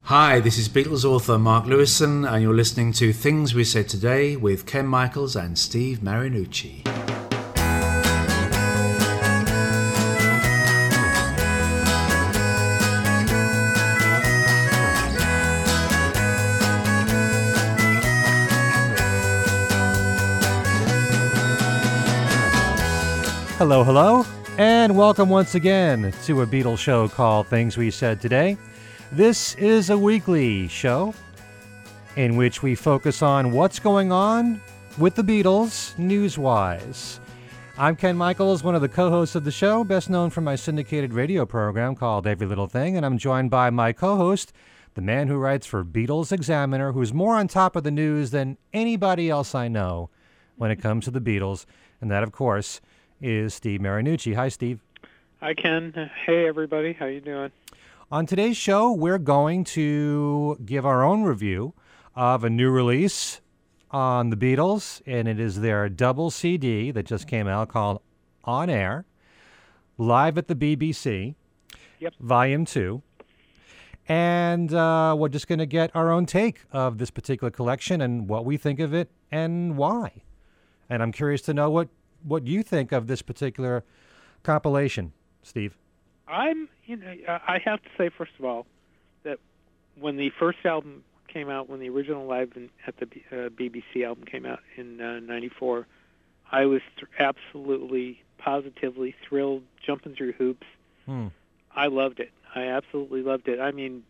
Hi, this is Beatles author Mark Lewison, and you're listening to Things We Said Today with Ken Michaels and Steve Marinucci. Hello, hello, and welcome once again to a Beatles show called Things We Said Today. This is a weekly show in which we focus on what's going on with the Beatles news-wise. I'm Ken Michaels, one of the co-hosts of the show, best known for my syndicated radio program called Every Little Thing, and I'm joined by my co-host, the man who writes for Beatles Examiner, who's more on top of the news than anybody else I know when it comes to the Beatles, and that, of course, is Steve Marinucci. Hi, Steve. Hi, Ken. Hey, everybody. How you doing? On today's show, we're going to give our own review of a new release on the Beatles, and it is their double CD that just came out called On Air, live at the BBC, Volume 2. And we're just going to get our own take of this particular collection and what we think of it and why. And I'm curious to know what you think of this particular compilation, Steve. I have to say, first of all, that when the first album came out, when the original Live at the BBC album came out in '94, I was absolutely, positively thrilled, jumping through hoops. I loved it. I absolutely loved it. I mean,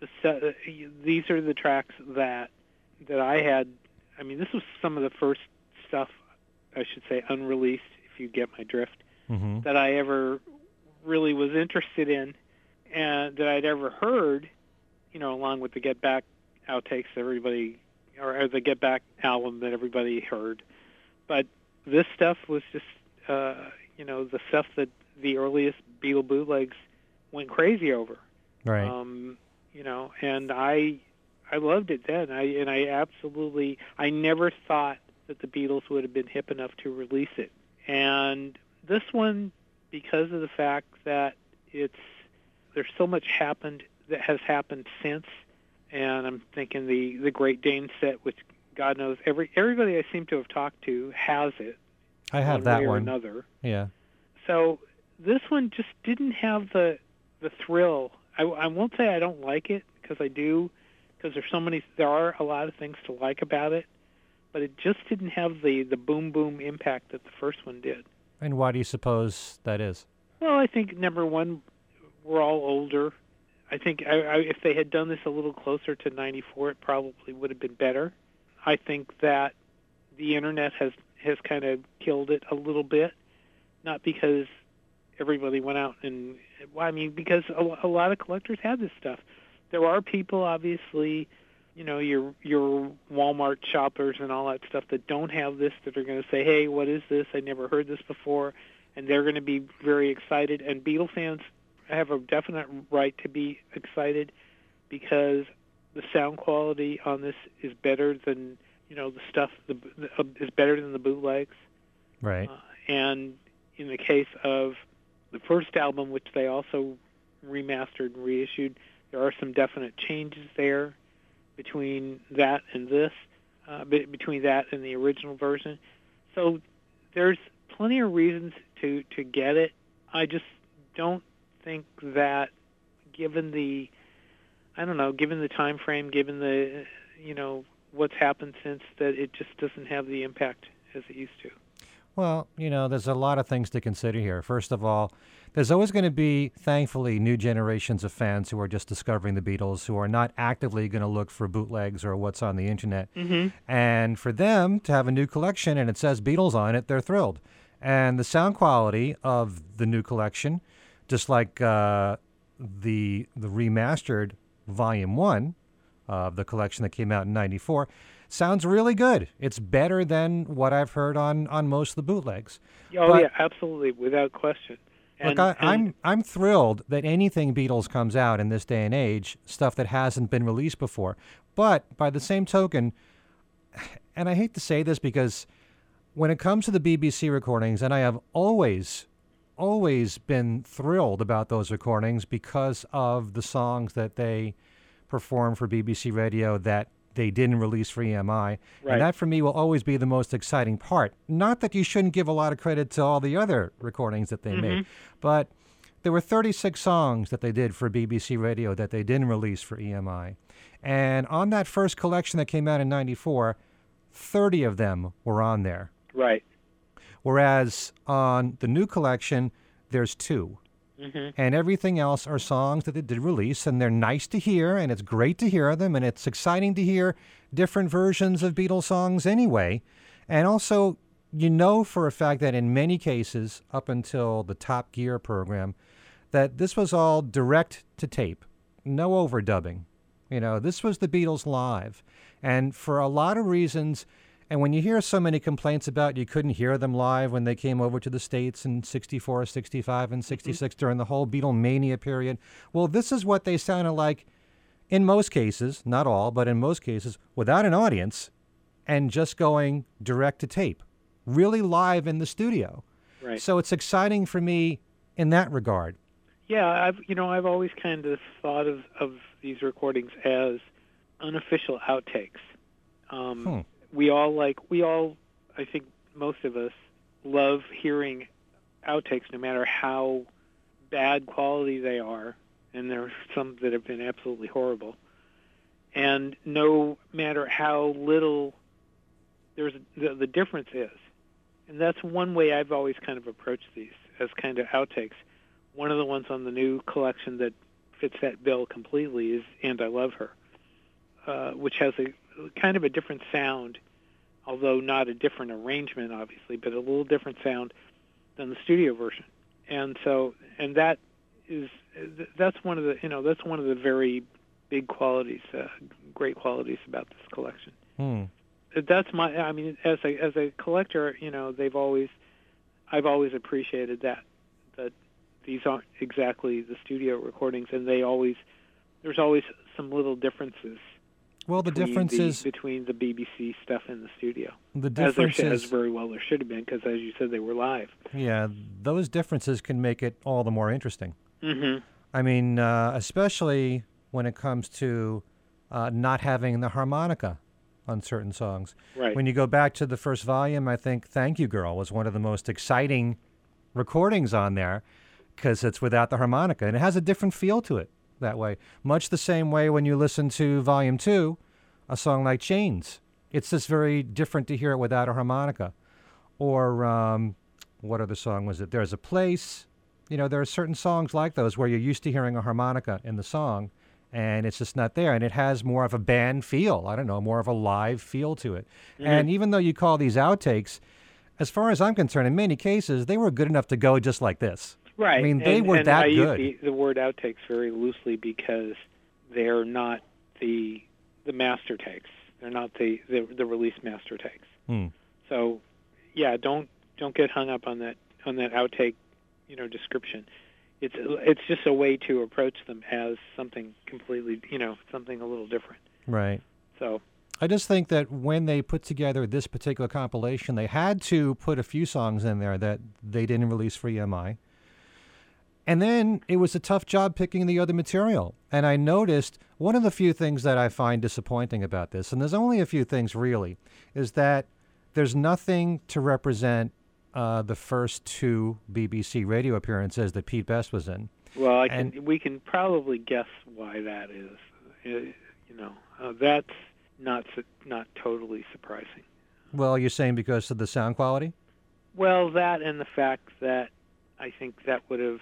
these are the tracks that I had. I mean, this was some of the first stuff, I should say, unreleased, if you get my drift, that I ever really was interested in and that I'd ever heard, along with the Get Back outtakes everybody, or the Get Back album that everybody heard. But this stuff was just, the stuff that the earliest Beatle bootlegs went crazy over. Right. And I loved it then. I never thought that the Beatles would have been hip enough to release it. And this one, because of the fact that there's so much that has happened since, and I'm thinking the Great Dane set, which God knows everybody I seem to have talked to has it. I have that one way or one. Another. Yeah. So this one just didn't have the thrill. I won't say I don't like it, because I do, because there are a lot of things to like about it, but it just didn't have the boom boom impact that the first one did. And why do you suppose that is? Well, I think, number one, we're all older. I think if they had done this a little closer to '94, it probably would have been better. I think that the Internet has kind of killed it a little bit, not because everybody went out because a lot of collectors had this stuff. There are people, obviously, your Walmart shoppers and all that stuff that don't have this, that are going to say, hey, what is this? I never heard this before. And they're going to be very excited. And Beatle fans have a definite right to be excited, because the sound quality on this is better than, the stuff is better than the bootlegs. Right. And in the case of the first album, which they also remastered and reissued, there are some definite changes there between that and this, between that and the original version. So there's plenty of reasons to get it. I just don't think that, given the time frame, given the, what's happened since, that it just doesn't have the impact as it used to. Well, there's a lot of things to consider here. First of all, there's always going to be, thankfully, new generations of fans who are just discovering the Beatles, who are not actively going to look for bootlegs or what's on the Internet. And for them to have a new collection and it says Beatles on it, they're thrilled. And the sound quality of the new collection, just like the remastered Volume 1 of the collection that came out in '94, sounds really good. It's better than what I've heard on most of the bootlegs. Yeah, absolutely, without question. I'm thrilled that anything Beatles comes out in this day and age, stuff that hasn't been released before. But by the same token, and I hate to say this because when it comes to the BBC recordings, and I have always been thrilled about those recordings because of the songs that they performed for BBC Radio that they didn't release for EMI. Right. And that, for me, will always be the most exciting part. Not that you shouldn't give a lot of credit to all the other recordings that they made, but there were 36 songs that they did for BBC Radio that they didn't release for EMI. And on that first collection that came out in 94, 30 of them were on there. Right. Whereas on the new collection, there's 2. And everything else are songs that they did release, and they're nice to hear, and it's great to hear them, and it's exciting to hear different versions of Beatles songs anyway. And also, you know for a fact that in many cases, up until the Top Gear program, that this was all direct to tape, no overdubbing. You know, this was the Beatles live. And for a lot of reasons, and when you hear so many complaints about you couldn't hear them live when they came over to the States in 64, 65, and 66 during the whole Beatlemania period, well, this is what they sounded like in most cases, not all, but in most cases, without an audience and just going direct to tape, really live in the studio. Right. So it's exciting for me in that regard. Yeah, I've always kind of thought of these recordings as unofficial outtakes. We all, I think most of us love hearing outtakes no matter how bad quality they are, and there are some that have been absolutely horrible. And no matter how little the difference is. And that's one way I've always kind of approached these, as kind of outtakes. One of the ones on the new collection that fits that bill completely is And I Love Her, which has a kind of a different sound, although not a different arrangement, obviously, but a little different sound than the studio version. And that's one of the very big qualities, great qualities about this collection. That's as a collector, I've always appreciated that these aren't exactly the studio recordings, and there's always some little differences. Well, the difference is between the BBC stuff and the studio. The difference as very well there should have been, because as you said, they were live. Yeah, those differences can make it all the more interesting. I mean, especially when it comes to not having the harmonica on certain songs. Right. When you go back to the first volume, I think "Thank You Girl" was one of the most exciting recordings on there because it's without the harmonica, and it has a different feel to it that way. Much the same way when you listen to Volume 2, a song like Chains. It's just very different to hear it without a harmonica. Or what other song was it? There's a Place. There are certain songs like those where you're used to hearing a harmonica in the song, and it's just not there. And it has more of a band feel. I don't know, more of a live feel to it. And even though you call these outtakes, as far as I'm concerned, in many cases, they were good enough to go just like this. Right. I mean, they were that I good. use the word outtakes very loosely because they're not the master takes. They're not the release master takes. So, yeah, don't get hung up on that outtake, description. It's just a way to approach them as something completely, something a little different. Right. So I just think that when they put together this particular compilation, they had to put a few songs in there that they didn't release for EMI. And then it was a tough job picking the other material. And I noticed one of the few things that I find disappointing about this, and there's only a few things really, is that there's nothing to represent the first 2 BBC radio appearances that Pete Best was in. Well, we can probably guess why that is. That's not totally surprising. Well, you're saying because of the sound quality? Well, that and the fact that I think that would have.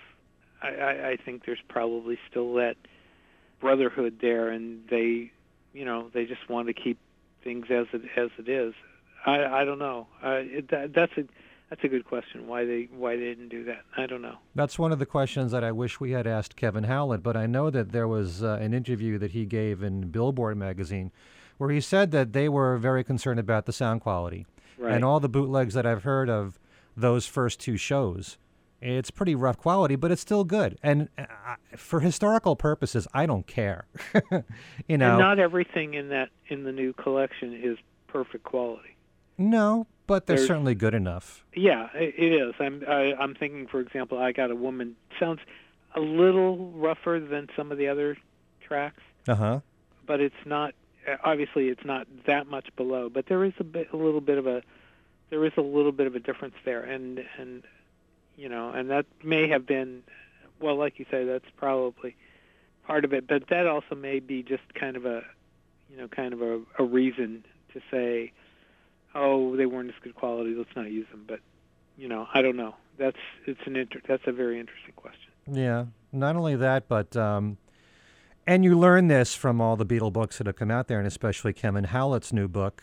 I think there's probably still that brotherhood there, and they just want to keep things as it is. I don't know. That's a good question. Why they didn't do that? I don't know. That's one of the questions that I wish we had asked Kevin Howlett. But I know that there was an interview that he gave in Billboard magazine, where he said that they were very concerned about the sound quality. Right. And all the bootlegs that I've heard of those first 2 shows. It's pretty rough quality, but it's still good. And for historical purposes, I don't care. And not everything in the new collection is perfect quality. No, but they're certainly good enough. Yeah, it is. I'm thinking, for example, I Got a Woman sounds a little rougher than some of the other tracks. but it's not. Obviously, it's not that much below. But there is a little bit of a difference there, and and that may have been, well, like you say, that's probably part of it. But that also may be just kind of a reason to say, oh, they weren't as good quality, let's not use them. But I don't know. That's a very interesting question. Yeah, not only that, but and you learn this from all the Beatle books that have come out there, and especially Kevin Howlett's new book.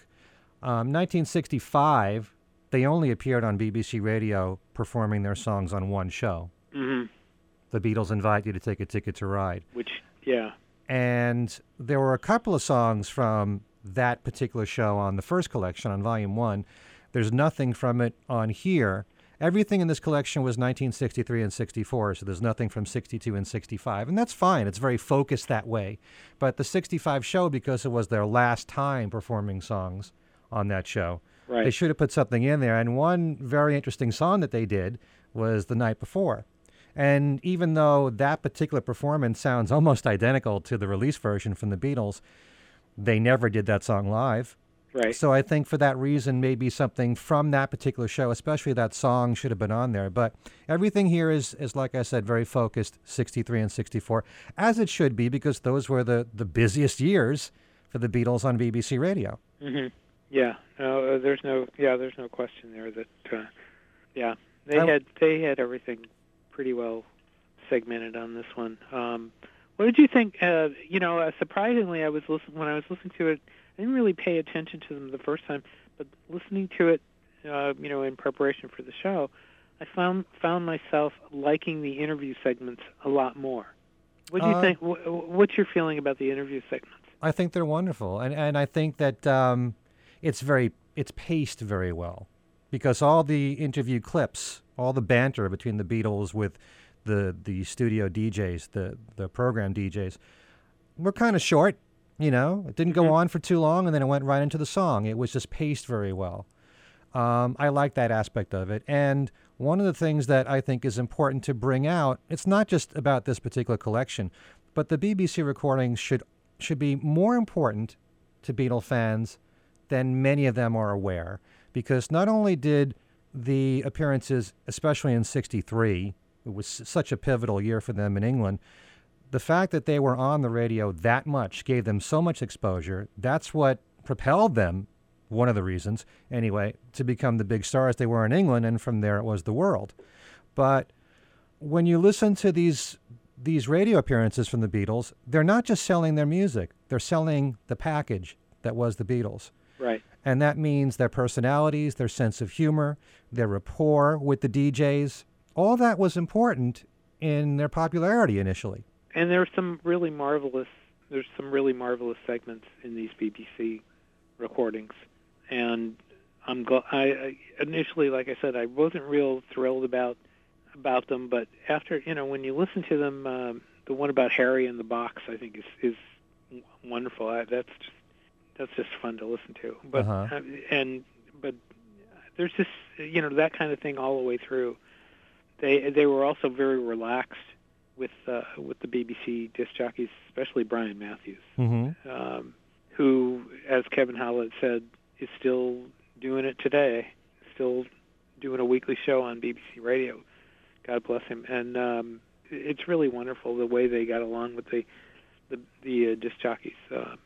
1965, they only appeared on BBC Radio performing their songs on one show. Mm-hmm. The Beatles Invite You to Take a Ticket to Ride. Yeah. And there were a couple of songs from that particular show on the first collection, on Volume 1. There's nothing from it on here. Everything in this collection was 1963 and 64, so there's nothing from 62 and 65. And that's fine. It's very focused that way. But the 65 show, because it was their last time performing songs on that show, right, they should have put something in there. And one very interesting song that they did was The Night Before. And even though that particular performance sounds almost identical to the release version from the Beatles, they never did that song live. Right. So I think for that reason, maybe something from that particular show, especially that song, should have been on there. But everything here is like I said, very focused, 63 and 64, as it should be, because those were the busiest years for the Beatles on BBC Radio. Mm-hmm. Yeah. No, there's no question there that, they had everything pretty well segmented on this one. What did you think? Surprisingly, when I was listening to it, I didn't really pay attention to them the first time, but listening to it, in preparation for the show, I found myself liking the interview segments a lot more. What do you think? What's your feeling about the interview segments? I think they're wonderful, and I think that it's paced very well, because all the interview clips, all the banter between the Beatles with the studio DJs, the program DJs, were kind of short. It didn't go on for too long, and then it went right into the song. It was just paced very well. I like that aspect of it. And one of the things that I think is important to bring out, it's not just about this particular collection, but the BBC recordings should be more important to Beatle fans than many of them are aware. Because not only did the appearances, especially in 63, it was such a pivotal year for them in England, the fact that they were on the radio that much gave them so much exposure. That's what propelled them, one of the reasons, anyway, to become the big stars they were in England, and from there it was the world. But when you listen to these radio appearances from the Beatles, they're not just selling their music. They're selling the package that was the Beatles. Right. And that means their personalities, their sense of humor, their rapport with the DJs. All that was important in their popularity initially. And there's some really marvelous segments in these BBC recordings, and I initially, like I said, I wasn't real thrilled about them, but after when you listen to them, the one about Harry in the box, I think is wonderful. That's just fun to listen to. But but there's just that kind of thing all the way through. They were also very relaxed with the BBC disc jockeys, especially Brian Matthews, who, as Kevin Howlett said, is still doing it today, still doing a weekly show on BBC Radio. God bless him. And it's really wonderful the way they got along with the disc jockeys.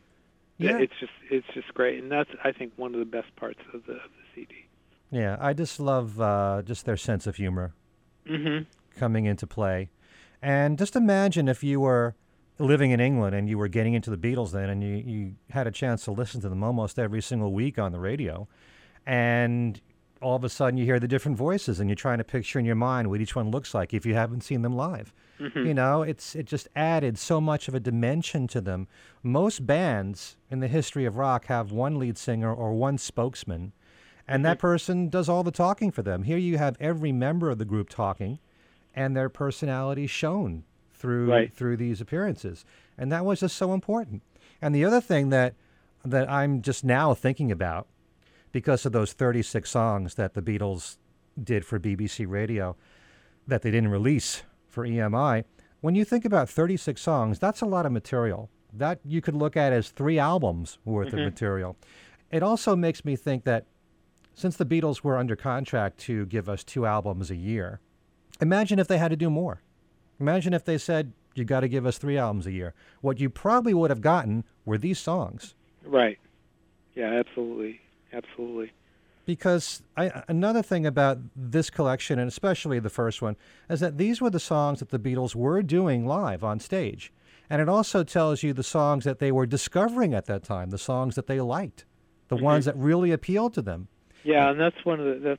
It's just great, and that's, I think, one of the best parts of the CD. Yeah, I just love just their sense of humor coming into play. And just imagine if you were living in England and you were getting into the Beatles then, and you had a chance to listen to them almost every single week on the radio, and all of a sudden you hear the different voices and you're trying to picture in your mind what each one looks like if you haven't seen them live. It just added so much of a dimension to them. Most bands in the history of rock have one lead singer or one spokesman, and that person does all the talking for them. Here you have every member of the group talking, and their personality shown through these appearances. And that was just so important. And the other thing that I'm just now thinking about, because of those 36 songs that the Beatles did for BBC Radio that they didn't release for EMI, when you think about 36 songs, that's a lot of material that you could look at as 3 albums worth of material. It also makes me think that since the Beatles were under contract to give us 2 albums a year, imagine if they had to do more. Imagine if they said, you got to give us 3 albums a year. What you probably would have gotten were these songs. Right. Yeah, absolutely. Absolutely. Because another thing about this collection, and especially the first one, is that these were the songs that the Beatles were doing live on stage. And it also tells you the songs that they were discovering at that time, the songs that they liked, the ones that really appealed to them. Yeah, and that's one of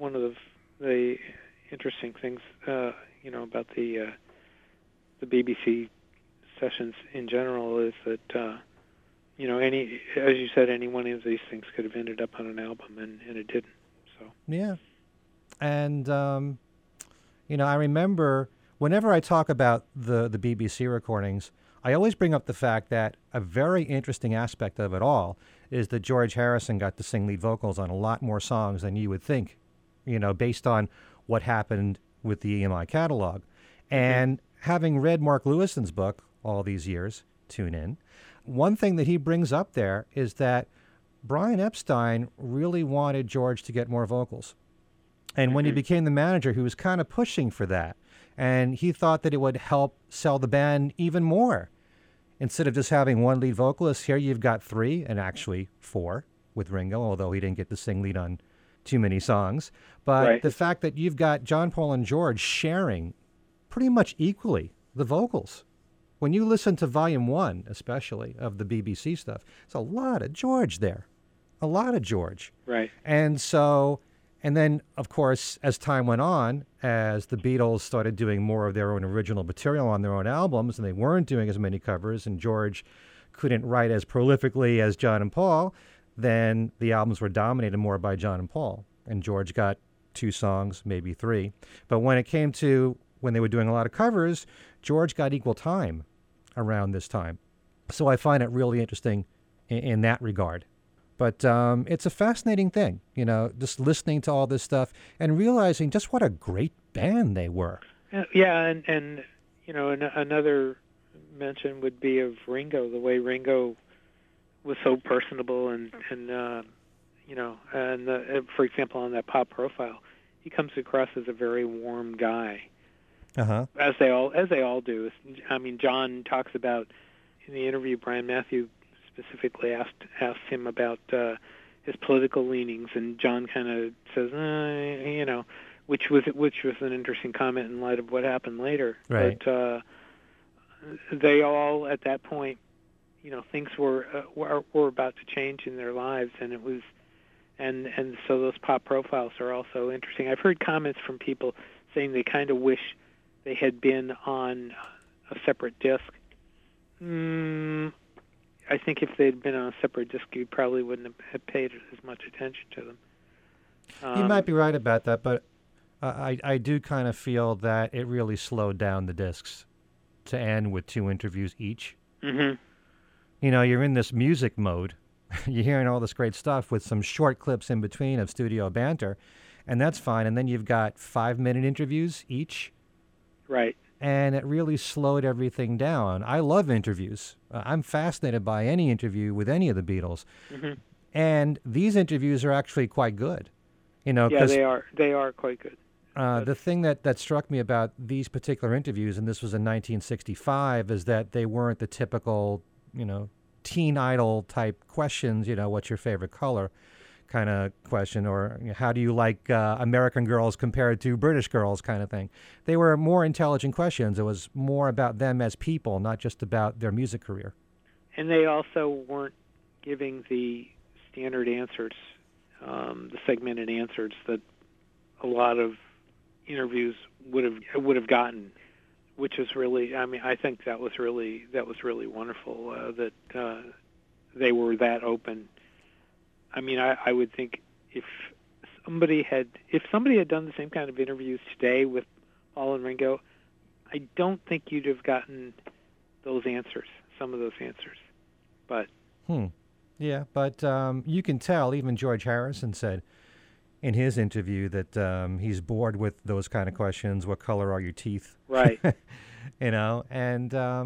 the interesting things, about the BBC sessions in general is that as you said, any one of these things could have ended up on an album, and it didn't. So yeah, and I remember whenever I talk about the BBC recordings, I always bring up the fact that a very interesting aspect of it all is that George Harrison got to sing lead vocals on a lot more songs than you would think, based on what happened with the EMI catalog. And having read Mark Lewison's book all these years, Tune In, one thing that he brings up there is that Brian Epstein really wanted George to get more vocals. And when he became the manager, he was kind of pushing for that. And he thought that it would help sell the band even more. Instead of just having 1 lead vocalist, here you've got 3, and actually 4 with Ringo, although he didn't get to sing lead on too many songs. But the fact that you've got John, Paul, and George sharing pretty much equally the vocals. When you listen to Volume 1, especially, of the BBC stuff, there's a lot of George there. A lot of George. Right. And then, of course, as time went on, as the Beatles started doing more of their own original material on their own albums, and they weren't doing as many covers, and George couldn't write as prolifically as John and Paul, then the albums were dominated more by John and Paul. And George got 2 songs, maybe 3. But when it came to when they were doing a lot of covers, George got equal time around this time. So I find it really interesting in that regard. But it's a fascinating thing, just listening to all this stuff and realizing just what a great band they were. Yeah, and another mention would be of Ringo, the way Ringo was so personable and for example, on that Pop Profile, he comes across as a very warm guy. As they all do. I mean, John talks about in the interview. Brian Matthew specifically asked him about his political leanings, and John kind of says, which was an interesting comment in light of what happened later. Right. But they all at that point, things were about to change in their lives, and it was, and so those Pop Profiles are also interesting. I've heard comments from people saying they kind of wish they had been on a separate disc. I think if they'd been on a separate disc, you probably wouldn't have paid as much attention to them. You might be right about that, but I do kind of feel that it really slowed down the discs to end with 2 interviews each. You're in this music mode. You're hearing all this great stuff with some short clips in between of studio banter, and that's fine. And then you've got 5-minute interviews each. Right. And it really slowed everything down. I love interviews. I'm fascinated by any interview with any of the Beatles. And these interviews are actually quite good. Yeah, they are. They are quite good. The thing that struck me about these particular interviews, and this was in 1965, is that they weren't the typical, teen idol type questions, what's your favorite color kind of question, or how do you like American girls compared to British girls kind of thing. They were more intelligent questions. It was more about them as people, not just about their music career. And they also weren't giving the standard answers, the segmented answers that a lot of interviews would have gotten, which is really, I think that was really wonderful that they were that open. I would think if somebody had done the same kind of interviews today with Paul and Ringo, I don't think you'd have gotten those answers, some of those answers. But yeah, but you can tell. Even George Harrison said in his interview that he's bored with those kind of questions. What color are your teeth? Right. And to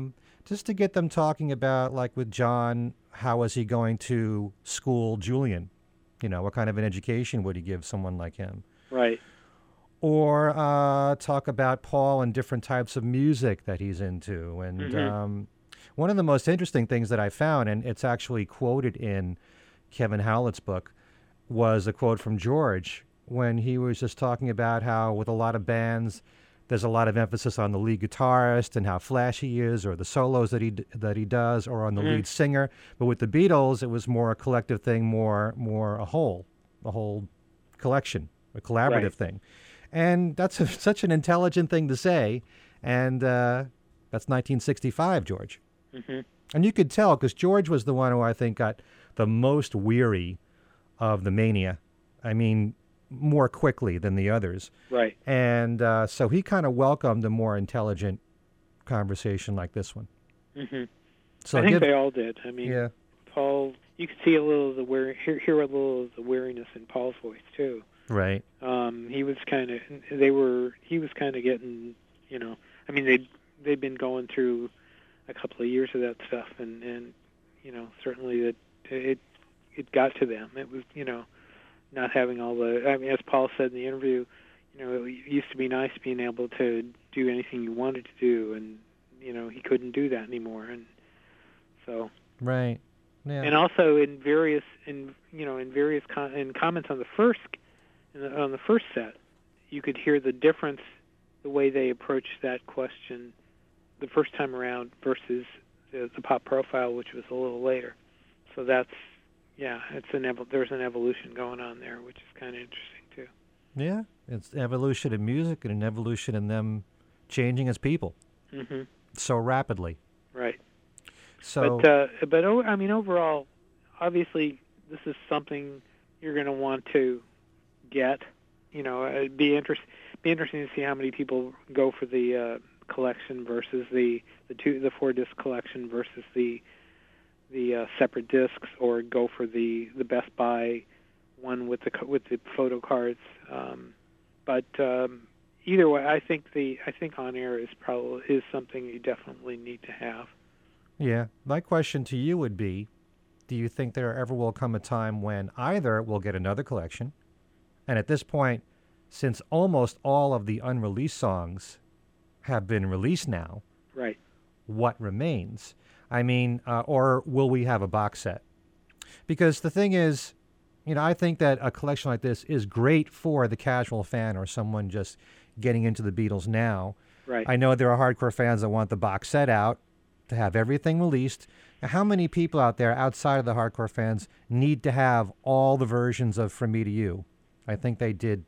just to get them talking about, like with John, how was he going to school Julian? What kind of an education would he give someone like him? Right. Or talk about Paul and different types of music that he's into. And one of the most interesting things that I found, and it's actually quoted in Kevin Howlett's book, was a quote from George when he was just talking about how with a lot of bands, there's a lot of emphasis on the lead guitarist and how flashy he is, or the solos that he does, or on the lead singer. But with the Beatles, it was more a collective thing, more a whole collection, a collaborative thing. And that's such an intelligent thing to say. And that's 1965, George. And you could tell, because George was the one who I think got the most weary of the mania. I mean, more quickly than the others. Right. And so he kind of welcomed a more intelligent conversation like this one. So I think they all did. I mean, yeah. Paul, you could see a little of the hear a little of the weariness in Paul's voice too. Right. He was kind of getting, I mean, they'd been going through a couple of years of that stuff, and certainly that it got to them. It was, not having all the, I mean, as Paul said in the interview, it used to be nice being able to do anything you wanted to do, and, he couldn't do that anymore. And so. Right. Yeah. And also in comments on the first set, you could hear the difference, the way they approached that question the first time around versus the Pop Profile, which was a little later. So that's, there's an evolution going on there, which is kind of interesting too. Yeah, it's evolution in music and an evolution in them changing as people so rapidly. Right. So, but I mean, overall, obviously, this is something you're going to want to get. It'd be interesting to see how many people go for the collection versus the 4-disc collection versus the separate discs, or go for the Best Buy one with the photo cards. But either way, I think On Air is something you definitely need to have. Yeah. My question to you would be, do you think there ever will come a time when either we'll get another collection, and at this point, since almost all of the unreleased songs have been released now, right? What remains? I mean, or will we have a box set? Because the thing is, I think that a collection like this is great for the casual fan or someone just getting into the Beatles now. Right. I know there are hardcore fans that want the box set out to have everything released. Now, how many people out there outside of the hardcore fans need to have all the versions of From Me to You? I think they did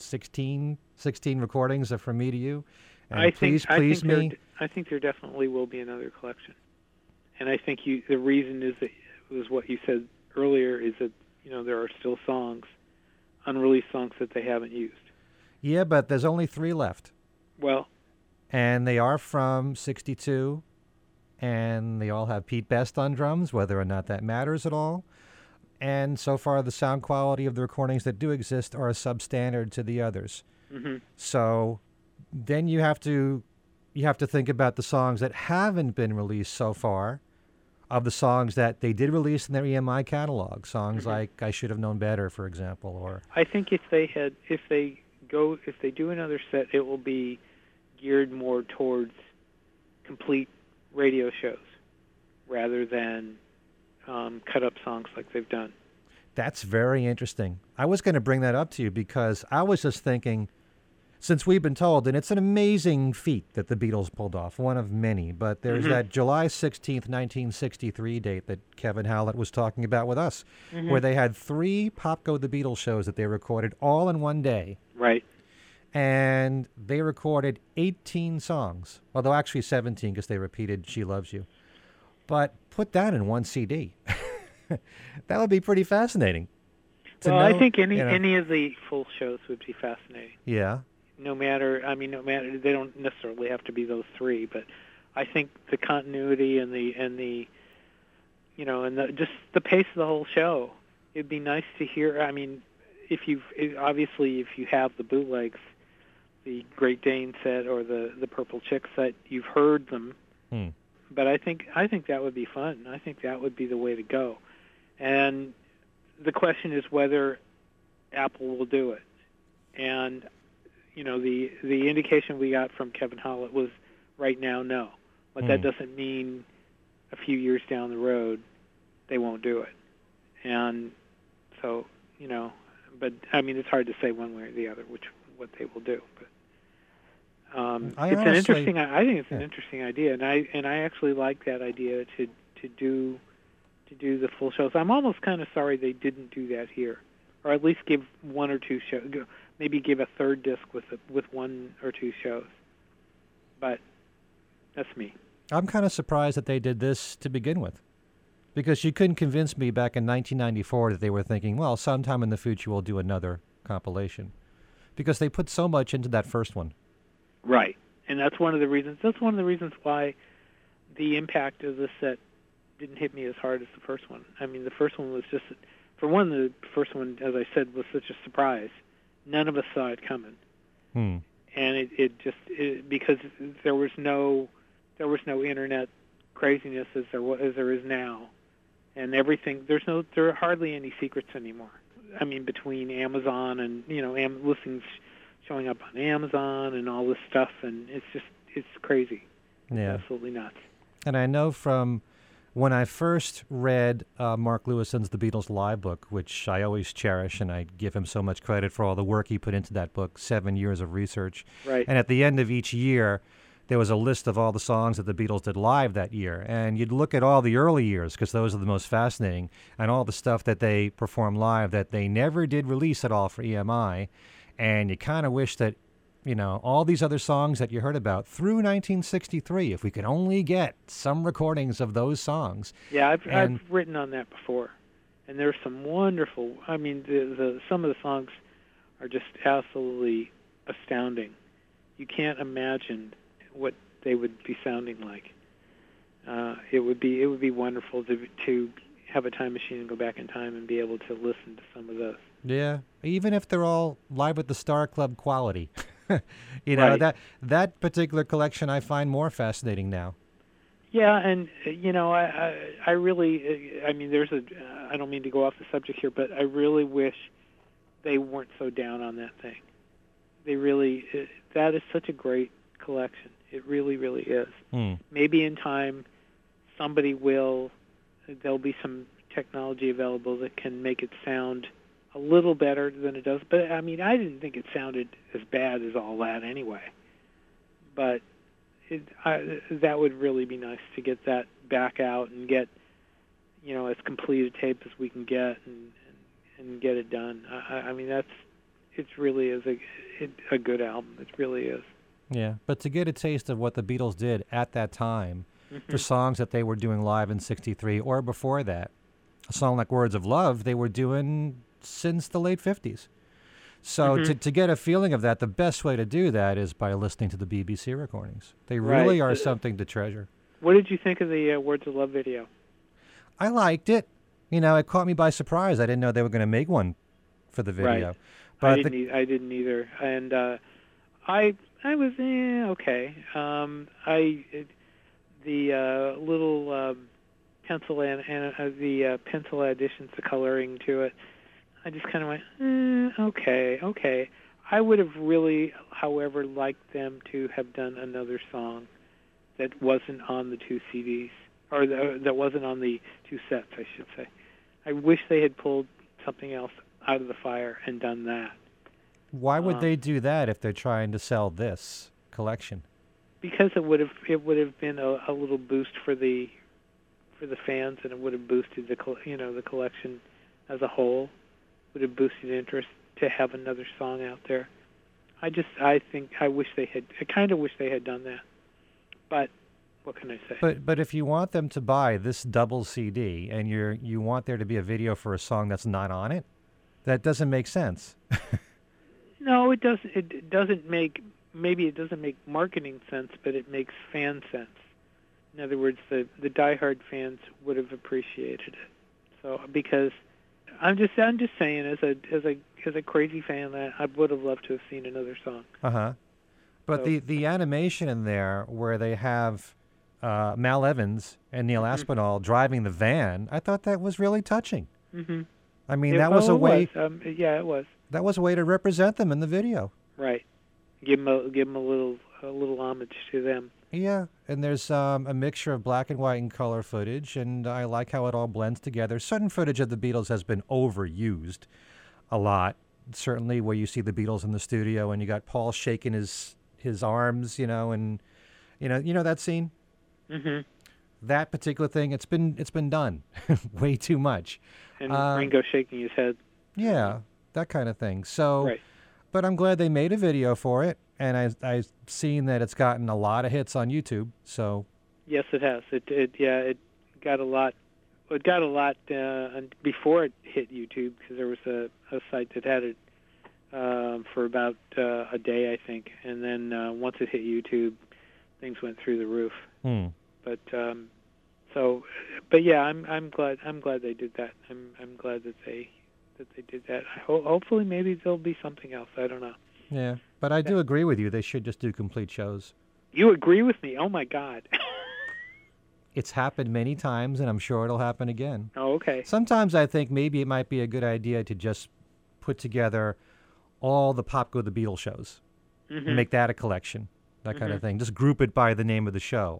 16 recordings of From Me to You. And I think there definitely will be another collection. And I think the reason was what you said earlier, is that there are still unreleased songs that they haven't used. Yeah, but there's only 3 left. Well, and they are from '62, and they all have Pete Best on drums, whether or not that matters at all. And so far, the sound quality of the recordings that do exist are a substandard to the others. So then you have to think about the songs that haven't been released so far, of the songs that they did release in their EMI catalog, songs like I Should Have Known Better, for example. Or I think if they do another set, it will be geared more towards complete radio shows rather than cut up songs like they've done. That's very interesting. I was going to bring that up to you because I was just thinking, since we've been told, and it's an amazing feat that the Beatles pulled off, one of many, but there's that July 16th, 1963 date that Kevin Howlett was talking about with us, where they had 3 Pop Go the Beatles shows that they recorded all in one day. Right. And they recorded 18 songs, although actually 17 because they repeated She Loves You. But put that in one CD. That would be pretty fascinating. I think any of the full shows would be fascinating. Yeah. No matter, they don't necessarily have to be those 3, but I think the continuity and just the pace of the whole show, it'd be nice to hear. I mean, if you have the bootlegs, the Great Dane set or the Purple Chick set, you've heard them. but I think that would be fun. I think that would be the way to go. And the question is whether Apple will do it. And the indication we got from Kevin Hallett was right now no. But that doesn't mean a few years down the road they won't do it. And so, but I mean it's hard to say one way or the other what they will do. But I think it's an interesting idea, and I actually like that idea to do the full shows. I'm almost kind of sorry they didn't do that here, or at least give one or two shows, maybe give a third disc with one or two shows. But that's me. I'm kind of surprised that they did this to begin with, because you couldn't convince me back in 1994 that they were thinking, well, sometime in the future we'll do another compilation, because they put so much into that first one. Right, and that's one of the reasons. That's one of the reasons why the impact of this set didn't hit me as hard as the first one. I mean, the first one was just, for one, the first one, as I said, was such a surprise. None of us saw it coming, and because there was no internet craziness as there is now, and everything. There are hardly any secrets anymore. I mean, between Amazon and listings showing up on Amazon and all this stuff, and it's crazy. Yeah, it's absolutely nuts. And I know from when I first read Mark Lewison's The Beatles Live book, which I always cherish, and I give him so much credit for all the work he put into that book, 7 years of research. Right. And at the end of each year, there was a list of all the songs that the Beatles did live that year. And you'd look at all the early years, because those are the most fascinating, and all the stuff that they performed live that they never did release at all for EMI. And you kind of wish that, all these other songs that you heard about through 1963, if we could only get some recordings of those songs. Yeah, I've written on that before. And there's some wonderful, I mean, some of the songs are just absolutely astounding. You can't imagine what they would be sounding like. It would be wonderful to have a time machine and go back in time and be able to listen to some of those. Yeah, even if they're all Live at the Star Club quality. Right. That particular collection I find more fascinating now. Yeah, and I really, I mean, I don't mean to go off the subject here, but I really wish they weren't so down on that thing. That is such a great collection. It really, really is. Maybe in time, there'll be some technology available that can make it sound a little better than it does. But, I mean, I didn't think it sounded as bad as all that anyway. But that would really be nice to get that back out and get, as complete a tape as we can get and get it done. I mean, it really is a good album. It really is. Yeah, but to get a taste of what the Beatles did at that time, for songs that they were doing live in '63 or before that, a song like Words of Love, they were doing since the late 50s. So to get a feeling of that, the best way to do that is by listening to the BBC recordings. They really are something to treasure. What did you think of the Words of Love video? I liked it. It caught me by surprise. I didn't know they were going to make one for the video. Right. But I didn't either. And I was okay. The little pencil and the pencil additions, the coloring to it, I just kind of went, okay. I would have really, however, liked them to have done another song that wasn't on the two CDs, or that wasn't on the two sets, I should say. I wish they had pulled something else out of the fire and done that. Why would they do that if they're trying to sell this collection? Because it would have been a little boost for the fans, and it would have boosted the collection as a whole. Would have boosted interest to have another song out there. I kind of wish they had done that. But what can I say? But if you want them to buy this double CD and you want there to be a video for a song that's not on it, that doesn't make sense. No, it doesn't. It doesn't make. Maybe it doesn't make marketing sense, but it makes fan sense. In other words, the diehard fans would have appreciated it. So because I'm just saying, as a crazy fan, that I would have loved to have seen another song. But so, the animation in there where they have Mal Evans and Neil Aspinall driving the van, I thought that was really touching. Mm-hmm. I mean, that was a way. Yeah, it was. That was a way to represent them in the video. Right. Give them a little homage to them. Yeah, and there's a mixture of black and white and color footage, and I like how it all blends together. Certain footage of the Beatles has been overused a lot. Certainly, where you see the Beatles in the studio, and you got Paul shaking his arms, and you know that scene. Mm-hmm. That particular thing, it's been done way too much. And Ringo shaking his head. Yeah, that kind of thing. So, right. But I'm glad they made a video for it, and I've seen that it's gotten a lot of hits on YouTube. So. Yes, it has. It got a lot. It got a lot before it hit YouTube, because there was a site that had it for about a day, I think, and then once it hit YouTube, things went through the roof. But yeah, I'm glad they did that. I'm glad that they did that. Hopefully, maybe there'll be something else. I don't know. Yeah, but I do agree with you. They should just do complete shows. You agree with me? Oh my God. It's happened many times, and I'm sure it'll happen again. Oh, okay. Sometimes I think maybe it might be a good idea to just put together all the Pop Go the Beatles shows and make that a collection, that kind of thing. Just group it by the name of the show.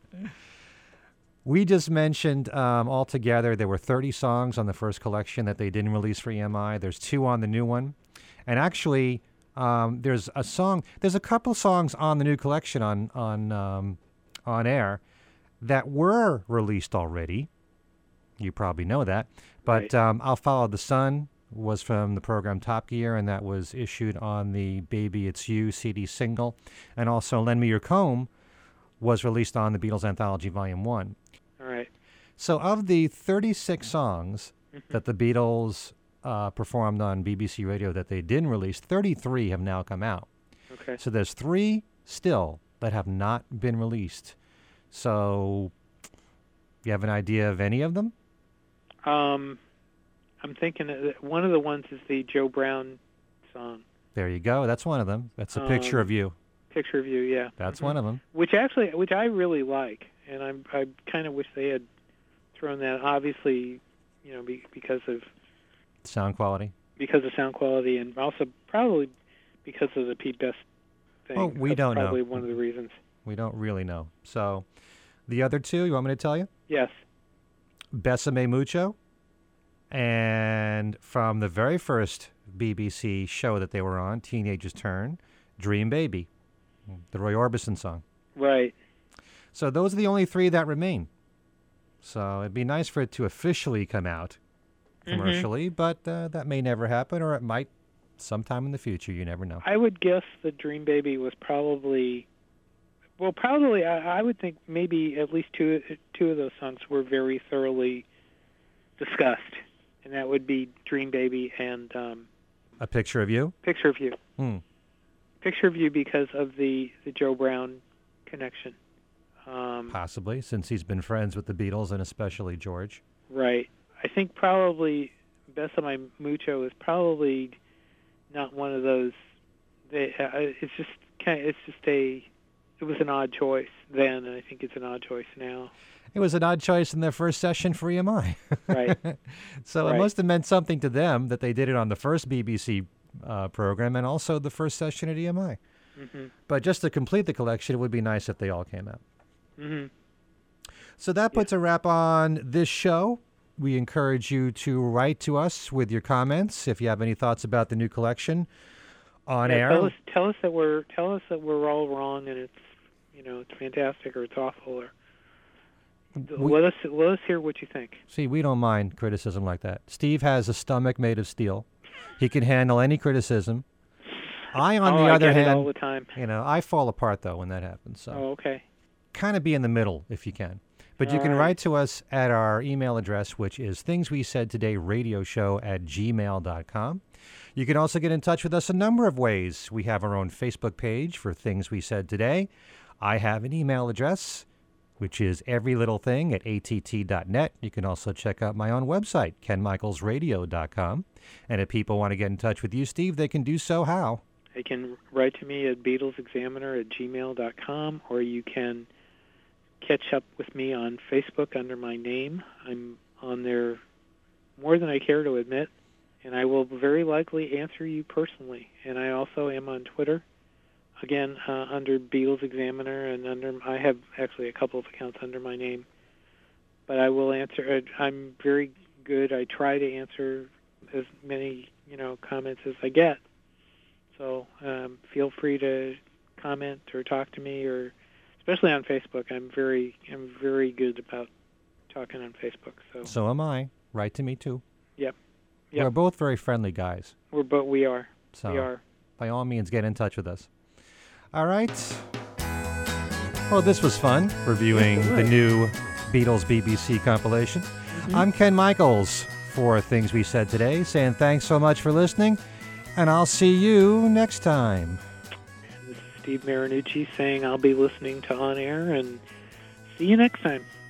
We just mentioned altogether there were 30 songs on the first collection that they didn't release for EMI. There's 2 on the new one. And actually, there's a couple songs on the new collection on air that were released already. You probably know that. But right. I'll Follow the Sun was from the program Top Gear, and that was issued on the Baby It's You CD single. And also Lend Me Your Comb was released on the Beatles Anthology Volume 1. All right. So of the 36 songs that the Beatles performed on BBC Radio that they didn't release, 33 have now come out. Okay. So there's 3 still that have not been released. So you have an idea of any of them? I'm thinking that one of the ones is the Joe Brown song. There you go. That's one of them. That's A Picture of You. Picture of You, yeah. That's one of them. Which I really like, and I kind of wish they had thrown that. Obviously, because of sound quality. Because of sound quality, and also probably because of the Pete Best thing. Oh, we don't know. Probably one of the reasons. We don't really know. So, the other 2, you want me to tell you? Yes. Besame Mucho, and from the very first BBC show that they were on, Teenager's Turn, Dream Baby, the Roy Orbison song. Right. So those are the only 3 that remain. So it'd be nice for it to officially come out commercially, but that may never happen, or it might sometime in the future. You never know. I would guess that Dream Baby was probably... Well, probably, I would think maybe at least two of those songs were very thoroughly discussed, and that would be Dream Baby and... A Picture of You? Picture of You. Picture of You because of the Joe Brown connection. Possibly, since he's been friends with the Beatles, and especially George. Right. I think probably Besame Mucho is probably not one of those... It was an odd choice then, and I think it's an odd choice now. It was an odd choice in their first session for EMI. Right. So right. It must have meant something to them that they did it on the first BBC program and also the first session at EMI. But just to complete the collection, it would be nice if they all came out. So that puts a wrap on this show. We encourage you to write to us with your comments if you have any thoughts about the new collection on air. Tell us that we're all wrong, and it's fantastic, or it's awful, or let us hear what you think. See, we don't mind criticism like that. Steve has a stomach made of steel. He can handle any criticism. I, on the other hand, all the time. I fall apart though when that happens. So. Oh, okay. Kind of be in the middle if you can. But you can write to us at our email address, which is thingswesaidtoday@gmail.com. You can also get in touch with us a number of ways. We have our own Facebook page for Things We Said Today. I have an email address, which is everylittlething@att.net. You can also check out my own website, kenmichaelsradio.com. And if people want to get in touch with you, Steve, they can do so how? They can write to me at BeatlesExaminer@gmail.com, or you can catch up with me on Facebook under my name. I'm on there more than I care to admit, and I will very likely answer you personally. And I also am on Twitter, again, under Beatles Examiner, and I have actually a couple of accounts under my name. But I will answer. I'm very good. I try to answer as many comments as I get. So feel free to comment or talk to me, or especially on Facebook. I'm very good about talking on Facebook. So am I. Write to me too. Yep. We're both very friendly guys. We are. So we are. By all means, get in touch with us. All right. Well, this was fun, reviewing the new Beatles BBC compilation. Mm-hmm. I'm Ken Michaels for Things We Said Today, saying thanks so much for listening, and I'll see you next time. This is Steve Marinucci saying I'll be listening to On Air, and see you next time.